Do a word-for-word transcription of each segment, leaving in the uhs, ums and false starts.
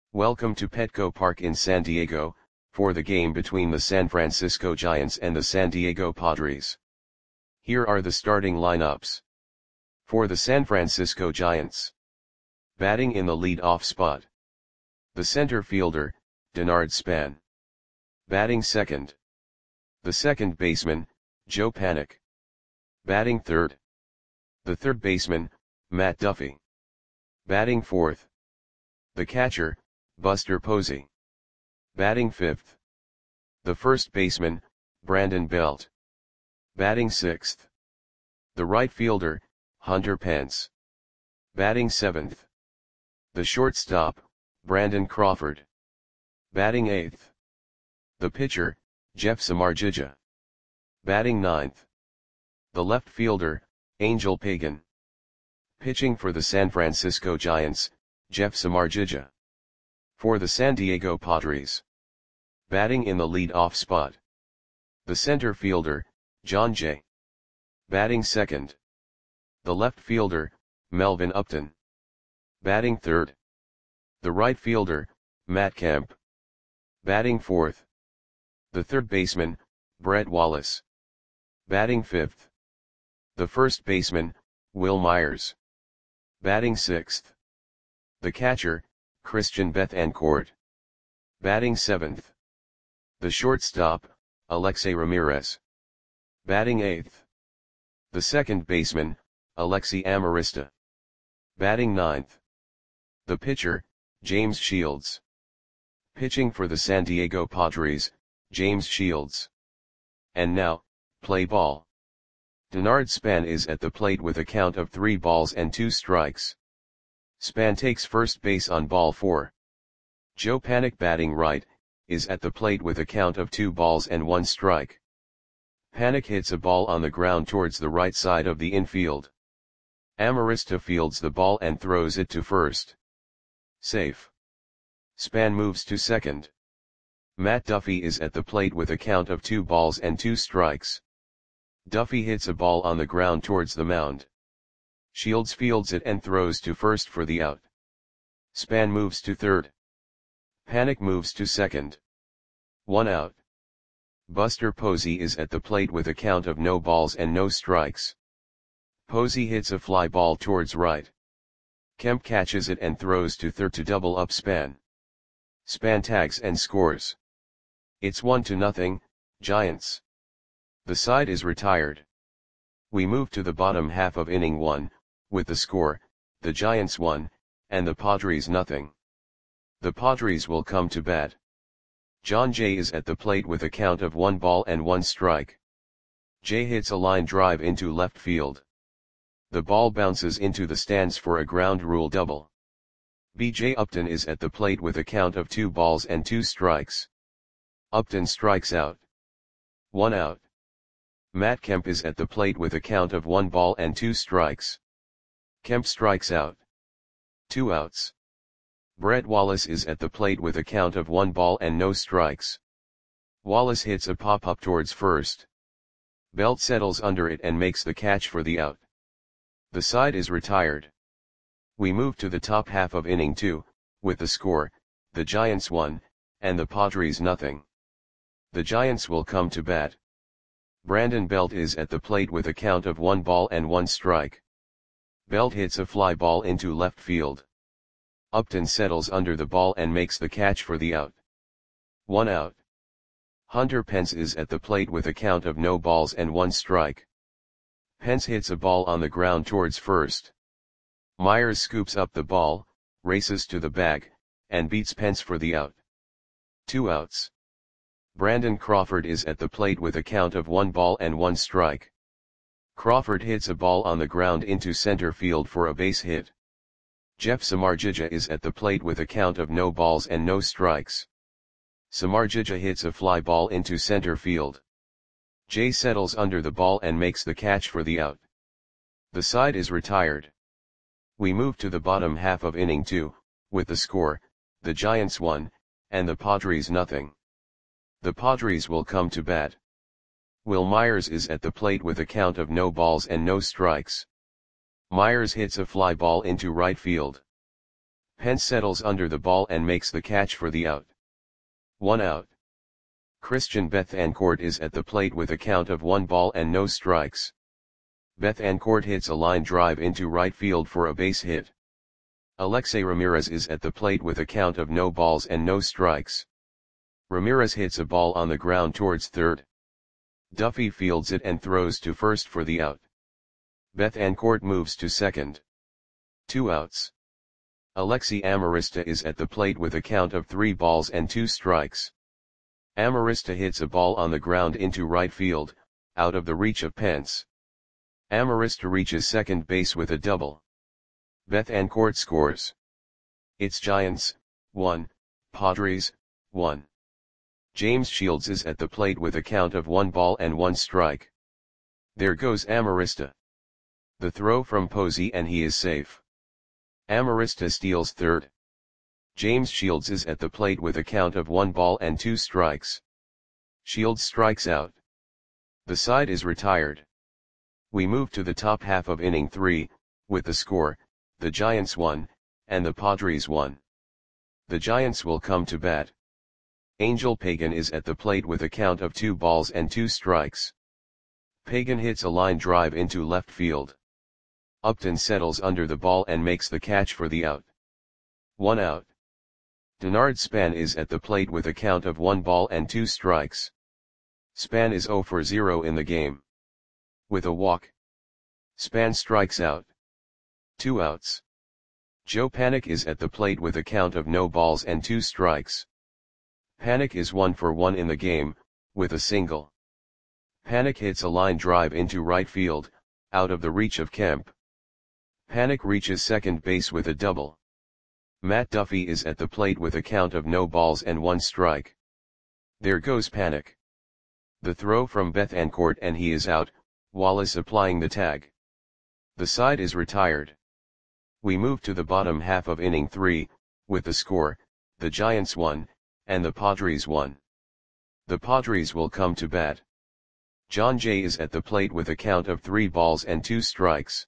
Welcome to Petco Park in San Diego, for the game between the San Francisco Giants and the San Diego Padres. Here are the starting lineups. For the San Francisco Giants. Batting in the lead-off spot. The center fielder, Denard Span. Batting second. The second baseman, Joe Panik. Batting third. The third baseman, Matt Duffy. Batting fourth. The catcher, Buster Posey. Batting fifth. The first baseman, Brandon Belt. Batting sixth. The right fielder, Hunter Pence. Batting seventh. The shortstop, Brandon Crawford. Batting eighth. The pitcher, Jeff Samardzija. Batting ninth. The left fielder, Angel Pagan. Pitching for the San Francisco Giants, Jeff Samardzija. For the San Diego Padres. Batting in the lead-off spot. The center fielder, Jon Jay. Batting second. The left fielder, Melvin Upton. Batting third. The right fielder, Matt Kemp. Batting fourth. The third baseman, Brett Wallace. Batting fifth. The first baseman, Wil Myers. Batting sixth. The catcher, Christian Bethancourt. Batting seventh. The shortstop, Alexei Ramirez. Batting eighth. The second baseman, Alexi Amarista. Batting ninth. The pitcher, James Shields. Pitching for the San Diego Padres, James Shields. And now, play ball. Denard Span is at the plate with a count of three balls and two strikes. Span takes first base on ball four. Joe Panik, batting right, is at the plate with a count of two balls and one strike. Panik hits a ball on the ground towards the right side of the infield. Amarista fields the ball and throws it to first. Safe. Span moves to second. Matt Duffy is at the plate with a count of two balls and two strikes. Duffy hits a ball on the ground towards the mound. Shields fields it and throws to first for the out. Span moves to third. Panik moves to second. One out. Buster Posey is at the plate with a count of no balls and no strikes. Posey hits a fly ball towards right. Kemp catches it and throws to third to double up Span. Span tags and scores. It's one to nothing, Giants. The side is retired. We move to the bottom half of inning one, with the score, the Giants one, and the Padres nothing. The Padres will come to bat. Jon Jay is at the plate with a count of one ball and one strike. Jay hits a line drive into left field. The ball bounces into the stands for a ground rule double. B J Upton is at the plate with a count of two balls and two strikes. Upton strikes out. One out. Matt Kemp is at the plate with a count of one ball and two strikes. Kemp strikes out. Two outs. Brett Wallace is at the plate with a count of one ball and no strikes. Wallace hits a pop-up towards first. Belt settles under it and makes the catch for the out. The side is retired. We move to the top half of inning two, with the score, the Giants one, and the Padres nothing. The Giants will come to bat. Brandon Belt is at the plate with a count of one ball and one strike. Belt hits a fly ball into left field. Upton settles under the ball and makes the catch for the out. One out. Hunter Pence is at the plate with a count of no balls and one strike. Pence hits a ball on the ground towards first. Myers scoops up the ball, races to the bag, and beats Pence for the out. Two outs. Brandon Crawford is at the plate with a count of one ball and one strike. Crawford hits a ball on the ground into center field for a base hit. Jeff Samardzija is at the plate with a count of no balls and no strikes. Samardzija hits a fly ball into center field. Jay settles under the ball and makes the catch for the out. The side is retired. We move to the bottom half of inning two, with the score, the Giants one, and the Padres nothing. The Padres will come to bat. Wil Myers is at the plate with a count of no balls and no strikes. Myers hits a fly ball into right field. Pence settles under the ball and makes the catch for the out. One out. Christian Bethancourt is at the plate with a count of one ball and no strikes. Bethancourt hits a line drive into right field for a base hit. Alexei Ramirez is at the plate with a count of no balls and no strikes. Ramirez hits a ball on the ground towards third. Duffy fields it and throws to first for the out. Bethancourt moves to second. Two outs. Alexei Amarista is at the plate with a count of three balls and two strikes. Amarista hits a ball on the ground into right field, out of the reach of Pence. Amarista reaches second base with a double. Bethancourt scores. It's Giants, one, Padres, one. James Shields is at the plate with a count of one ball and one strike. There goes Amarista. The throw from Posey and he is safe. Amarista steals third. James Shields is at the plate with a count of one ball and two strikes. Shields strikes out. The side is retired. We move to the top half of inning three, with the score, the Giants won, and the Padres won. The Giants will come to bat. Angel Pagan is at the plate with a count of two balls and two strikes. Pagan hits a line drive into left field. Upton settles under the ball and makes the catch for the out. One out. Denard Span is at the plate with a count of one ball and two strikes. Span is zero for zero in the game. With a walk, Span strikes out. Two outs. Joe Panik is at the plate with a count of no balls and two strikes. Panik is one for one in the game, with a single. Panik hits a line drive into right field, out of the reach of Kemp. Panik reaches second base with a double. Matt Duffy is at the plate with a count of no balls and one strike. There goes Panik. The throw from Bethancourt and he is out, Wallace applying the tag. The side is retired. We move to the bottom half of inning three, with the score, the Giants won, and the Padres won. The Padres will come to bat. John Jay is at the plate with a count of three balls and two strikes.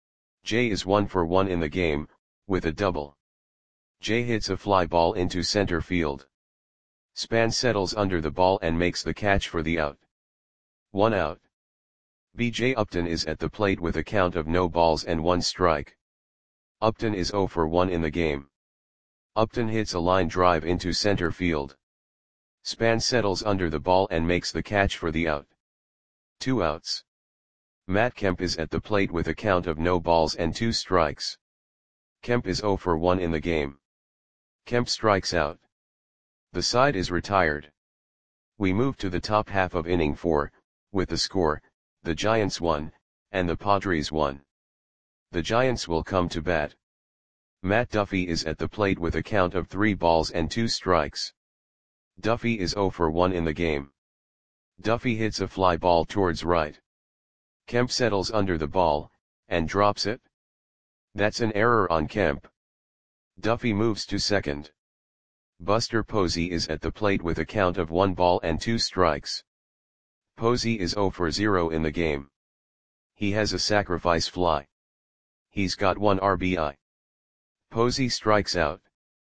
Jay is one for one in the game, with a double. Jay hits a fly ball into center field. Span settles under the ball and makes the catch for the out. One out. B J Upton is at the plate with a count of no balls and one strike. Upton is zero for one in the game. Upton hits a line drive into center field. Span settles under the ball and makes the catch for the out. Two outs. Matt Kemp is at the plate with a count of no balls and two strikes. Kemp is zero for one in the game. Kemp strikes out. The side is retired. We move to the top half of inning four, with the score, the Giants won, and the Padres won. The Giants will come to bat. Matt Duffy is at the plate with a count of three balls and two strikes. Duffy is zero for one in the game. Duffy hits a fly ball towards right. Kemp settles under the ball, and drops it. That's an error on Kemp. Duffy moves to second. Buster Posey is at the plate with a count of one ball and two strikes. Posey is zero for zero in the game. He has a sacrifice fly. He's got one R B I. Posey strikes out.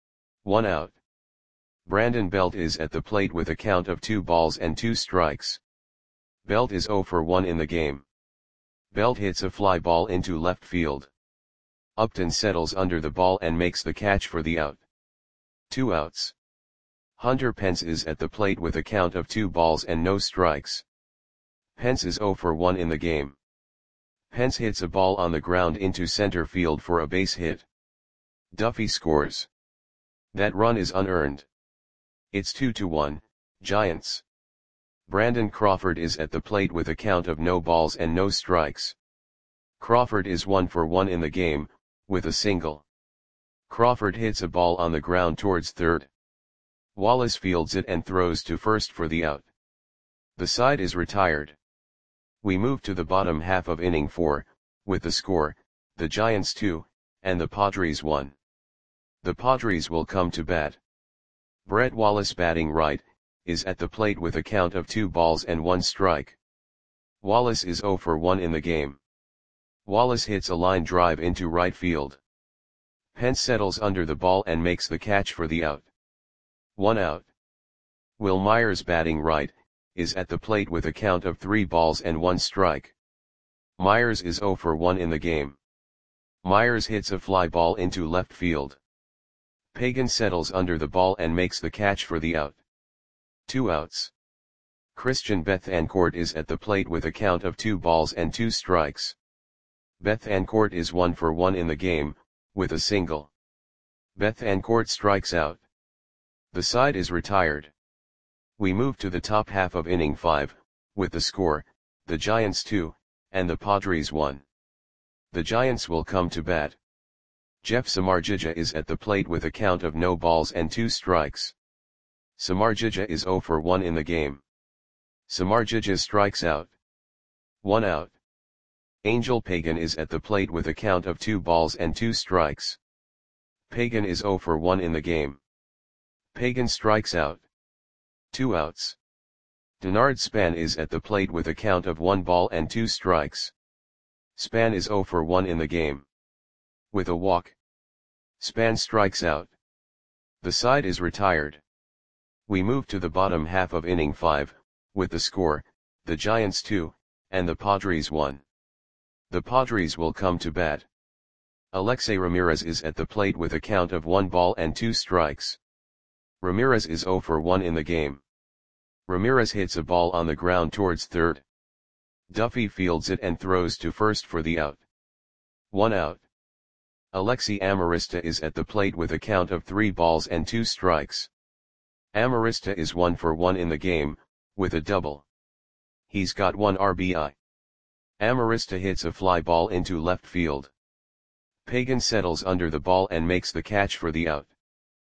One out. Brandon Belt is at the plate with a count of two balls and two strikes. Belt is zero for one in the game. Belt hits a fly ball into left field. Upton settles under the ball and makes the catch for the out. Two outs. Hunter Pence is at the plate with a count of two balls and no strikes. Pence is zero for one in the game. Pence hits a ball on the ground into center field for a base hit. Duffy scores. That run is unearned. It's two to one, Giants. Brandon Crawford is at the plate with a count of no balls and no strikes. Crawford is one for one in the game, with a single. Crawford hits a ball on the ground towards third. Wallace fields it and throws to first for the out. The side is retired. We move to the bottom half of inning four, with the score, the Giants two, and the Padres one. The Padres will come to bat. Brett Wallace batting right, is at the plate with a count of two balls and one strike. Wallace is zero for one in the game. Wallace hits a line drive into right field. Pence settles under the ball and makes the catch for the out. One out. Will Myers, batting right, is at the plate with a count of three balls and one strike. Myers is oh for one in the game. Myers hits a fly ball into left field. Pagan settles under the ball and makes the catch for the out. Two outs. Christian Bethancourt is at the plate with a count of two balls and two strikes. Bethancourt is one for one in the game, with a single. Bethancourt strikes out. The side is retired. We move to the top half of inning five, with the score, the Giants two, and the Padres one. The Giants will come to bat. Jeff Samardzija is at the plate with a count of no balls and two strikes. Samardzija is oh for one in the game. Samardzija strikes out. One out. Angel Pagan is at the plate with a count of two balls and two strikes. Pagan is oh for one in the game. Pagan strikes out. Two outs. Denard Span is at the plate with a count of one ball and two strikes. Span is oh for one in the game. With a walk. Span strikes out. The side is retired. We move to the bottom half of inning five, with the score, the Giants two, and the Padres one. The Padres will come to bat. Alexei Ramirez is at the plate with a count of one ball and two strikes. Ramirez is oh for one in the game. Ramirez hits a ball on the ground towards third. Duffy fields it and throws to first for the out. One out. Alexi Amarista is at the plate with a count of three balls and two strikes. Amarista is one for one in the game, with a double. He's got one R B I. Amarista hits a fly ball into left field. Pagan settles under the ball and makes the catch for the out.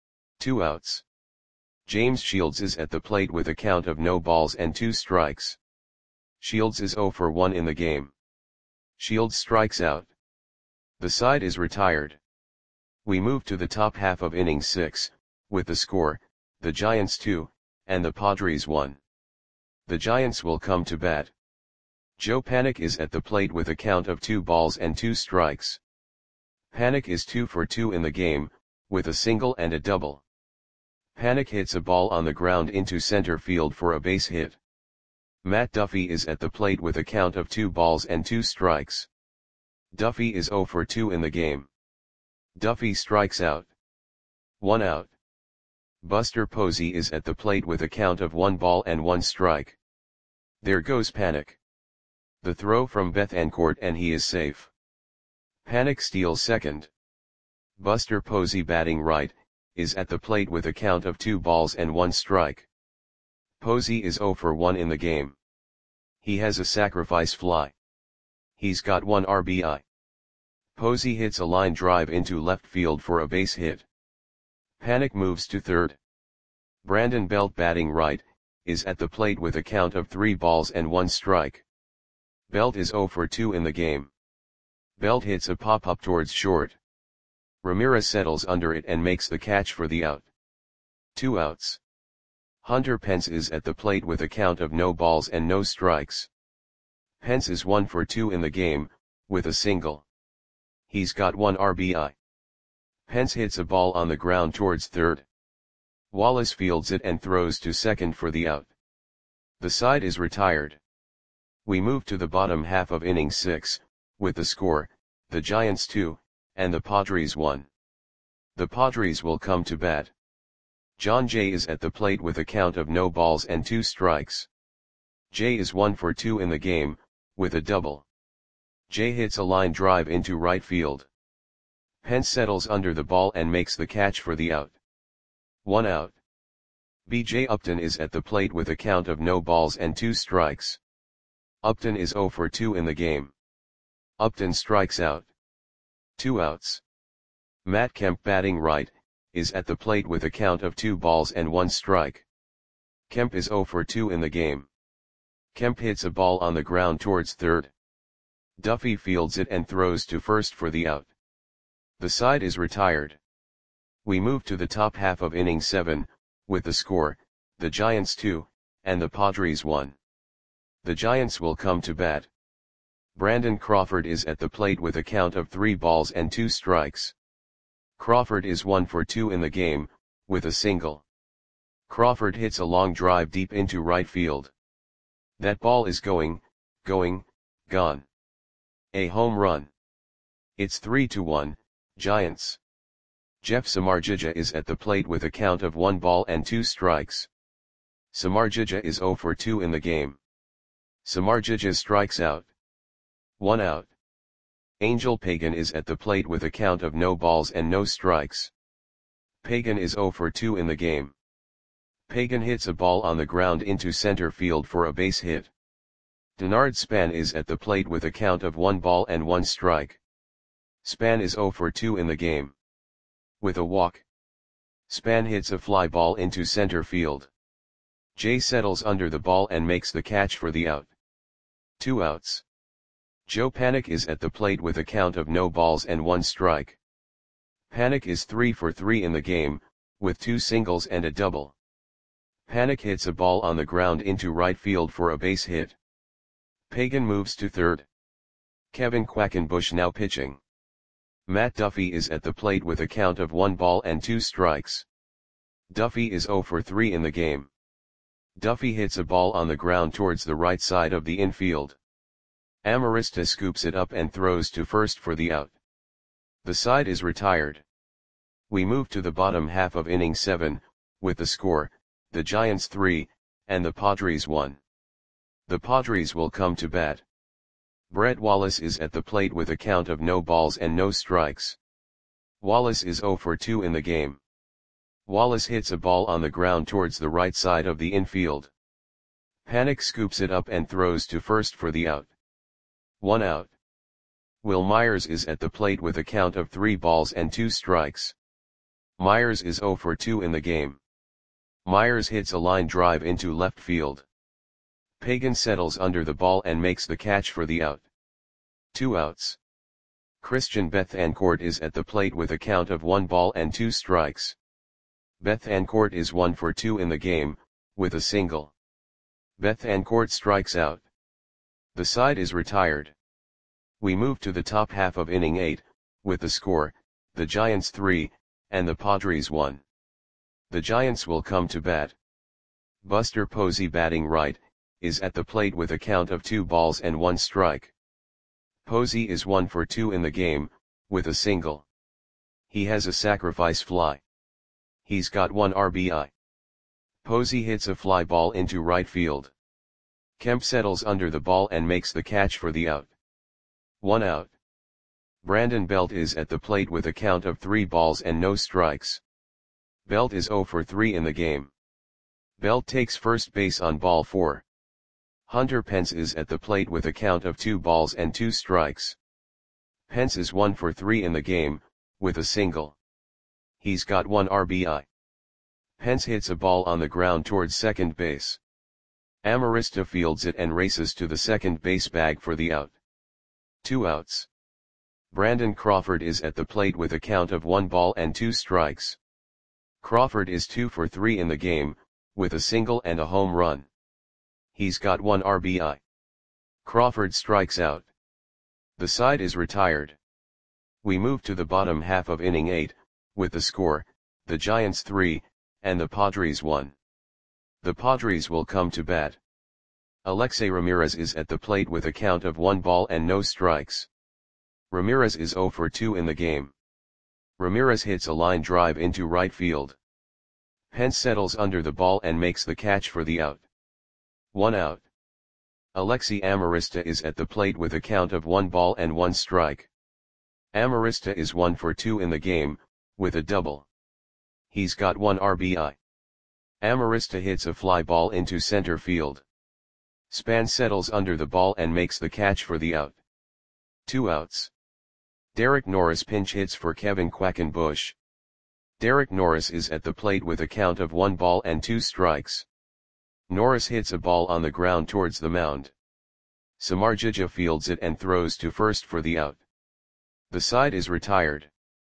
Two outs. James Shields is at the plate with a count of no balls and two strikes. Shields is oh for one in the game. Shields strikes out. The side is retired. We move to the top half of inning six, with the score, the Giants two, and the Padres one. The Giants will come to bat. Joe Panik is at the plate with a count of two balls and two strikes. Panik is two for two in the game, with a single and a double. Panik hits a ball on the ground into center field for a base hit. Matt Duffy is at the plate with a count of two balls and two strikes. Duffy is oh for two in the game. Duffy strikes out. One out. Buster Posey is at the plate with a count of one ball and one strike. There goes Panik. The throw from Bethancourt and he is safe. Panik steals second. Buster Posey, batting right, is at the plate with a count of two balls and one strike. Posey is oh for one in the game. He has a sacrifice fly. He's got one R B I. Posey hits a line drive into left field for a base hit. Panik moves to third. Brandon Belt, batting right, is at the plate with a count of three balls and one strike. Belt is oh for two in the game. Belt hits a pop-up towards short. Ramirez settles under it and makes the catch for the out. Two outs. Hunter Pence is at the plate with a count of no balls and no strikes. Pence is one for two in the game, with a single. He's got one R B I. Pence hits a ball on the ground towards third. Wallace fields it and throws to second for the out. The side is retired. We move to the bottom half of inning six, with the score, the Giants two, and the Padres one. The Padres will come to bat. John Jay is at the plate with a count of no balls and two strikes. Jay is one for two in the game, with a double. Jay hits a line drive into right field. Pence settles under the ball and makes the catch for the out. One out. B J Upton is at the plate with a count of no balls and two strikes. Upton is oh for two in the game. Upton strikes out. Two outs. Matt Kemp, batting right, is at the plate with a count of two balls and one strike. Kemp is oh for two in the game. Kemp hits a ball on the ground towards third. Duffy fields it and throws to first for the out. The side is retired. We move to the top half of inning seven, with the score, the Giants two, and the Padres one. The Giants will come to bat. Brandon Crawford is at the plate with a count of three balls and two strikes. Crawford is one for two in the game, with a single. Crawford hits a long drive deep into right field. That ball is going, going, gone. A home run. It's three to one, Giants. Jeff Samardzija is at the plate with a count of one ball and two strikes. Samardzija is zero for two in the game. Samardzija strikes out. One out. Angel Pagan is at the plate with a count of no balls and no strikes. Pagan is zero for two in the game. Pagan hits a ball on the ground into center field for a base hit. Denard Span is at the plate with a count of one ball and one strike. Span is zero for two in the game. With a walk, Span hits a fly ball into center field. Jay settles under the ball and makes the catch for the out. Two outs. Joe Panik is at the plate with a count of no balls and one strike. Panik is three for three in the game, with two singles and a double. Panik hits a ball on the ground into right field for a base hit. Pagan moves to third. Kevin Quackenbush now pitching. Matt Duffy is at the plate with a count of one ball and two strikes. Duffy is zero for three in the game. Duffy hits a ball on the ground towards the right side of the infield. Amarista scoops it up and throws to first for the out. The side is retired. We move to the bottom half of inning seven, with the score, the Giants three, and the Padres one. The Padres will come to bat. Brett Wallace is at the plate with a count of no balls and no strikes. Wallace is zero for two in the game. Wallace hits a ball on the ground towards the right side of the infield. Panik scoops it up and throws to first for the out. One out. Will Myers is at the plate with a count of three balls and two strikes. Myers is zero for two in the game. Myers hits a line drive into left field. Pagan settles under the ball and makes the catch for the out. Two outs. Christian Bethancourt is at the plate with a count of one ball and two strikes. Bethancourt is one for two in the game, with a single. Bethancourt strikes out. The side is retired. We move to the top half of inning eight, with the score, the Giants three, and the Padres one. The Giants will come to bat. Buster Posey batting right, is at the plate with a count of two balls and one strike. Posey is one for two in the game, with a single. He has a sacrifice fly. He's got one R B I. Posey hits a fly ball into right field. Kemp settles under the ball and makes the catch for the out. One out. Brandon Belt is at the plate with a count of three balls and no strikes. Belt is zero for three in the game. Belt takes first base on ball four. Hunter Pence is at the plate with a count of two balls and two strikes. Pence is one for three in the game, with a single. He's got one R B I. Pence hits a ball on the ground towards second base. Amarista fields it and races to the second base bag for the out. Two outs. Brandon Crawford is at the plate with a count of one ball and two strikes. Crawford is two for three in the game, with a single and a home run. He's got one R B I. Crawford strikes out. The side is retired. We move to the bottom half of inning eight, with the score, the Giants three, and the Padres one. The Padres will come to bat. Alexei Ramirez is at the plate with a count of one ball and no strikes. Ramirez is zero for two in the game. Ramirez hits a line drive into right field. Pence settles under the ball and makes the catch for the out. One out. Alexei Amarista is at the plate with a count of one ball and one strike. Amarista is one for two in the game, with a double. He's got one R B I. Amarista hits a fly ball into center field. Span settles under the ball and makes the catch for the out. Two outs. Derek Norris pinch hits for Kevin Quackenbush. Derek Norris is at the plate with a count of one ball and two strikes. Norris hits a ball on the ground towards the mound. Samardzija fields it and throws to first for the out. The side is retired.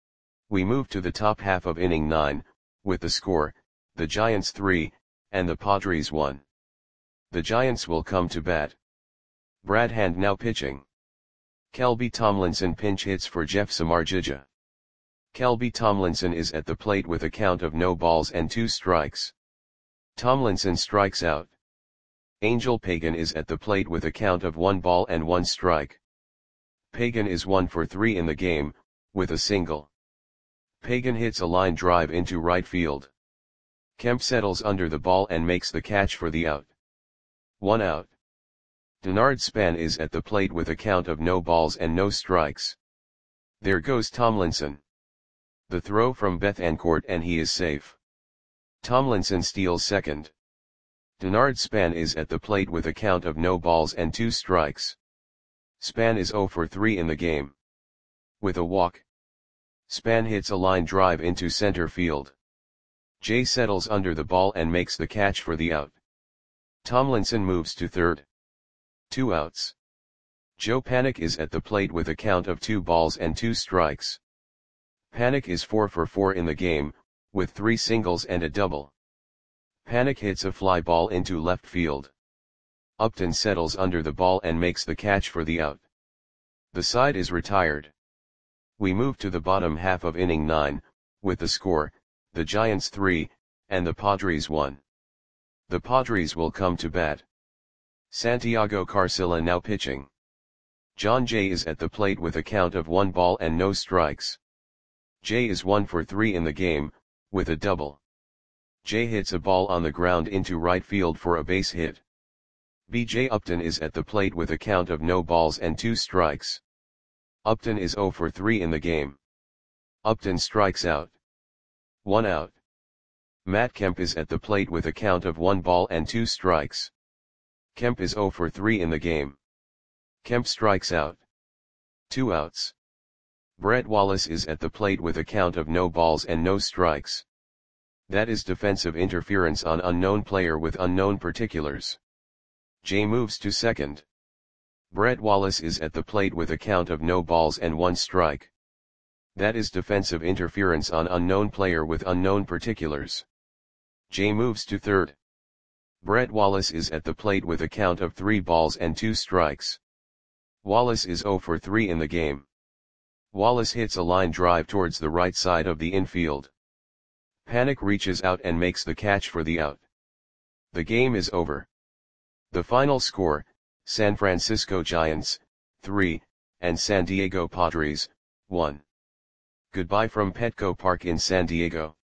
We move to the top half of inning nine, with the score, the Giants three, and the Padres one. The Giants will come to bat. Brad Hand now pitching. Kelby Tomlinson pinch hits for Jeff Samardzija. Kelby Tomlinson is at the plate with a count of no balls and two strikes. Tomlinson strikes out. Angel Pagan is at the plate with a count of one ball and one strike. Pagan is one for three in the game, with a single. Pagan hits a line drive into right field. Kemp settles under the ball and makes the catch for the out. One out. Denard Span is at the plate with a count of no balls and no strikes. There goes Tomlinson. The throw from Bethancourt and he is safe. Tomlinson steals second. Denard Span is at the plate with a count of no balls and two strikes. Span is zero for three in the game. With a walk, Span hits a line drive into center field. Jay settles under the ball and makes the catch for the out. Tomlinson moves to third. Two outs. Joe Panik is at the plate with a count of two balls and two strikes. Panik is four for four in the game, with three singles and a double. Panik hits a fly ball into left field. Upton settles under the ball and makes the catch for the out. The side is retired. We move to the bottom half of inning nine, with the score, the Giants three, and the Padres one. The Padres will come to bat. Santiago Carcilla now pitching. John Jay is at the plate with a count of one ball and no strikes. Jay is one for three in the game, with a double. Jay hits a ball on the ground into right field for a base hit. B J Upton is at the plate with a count of no balls and two strikes. Upton is zero for three in the game. Upton strikes out. One out. Matt Kemp is at the plate with a count of one ball and two strikes. Kemp is zero for three in the game. Kemp strikes out. Two outs. Brett Wallace is at the plate with a count of no balls and no strikes. That is defensive interference on unknown player with unknown particulars. Jay moves to second. Brett Wallace is at the plate with a count of no balls and one strike. That is defensive interference on unknown player with unknown particulars. Jay moves to third. Brett Wallace is at the plate with a count of three balls and two strikes. Wallace is zero for three in the game. Wallace hits a line drive towards the right side of the infield. Panik reaches out and makes the catch for the out. The game is over. The final score, San Francisco Giants, three, and San Diego Padres, one. Goodbye from Petco Park in San Diego.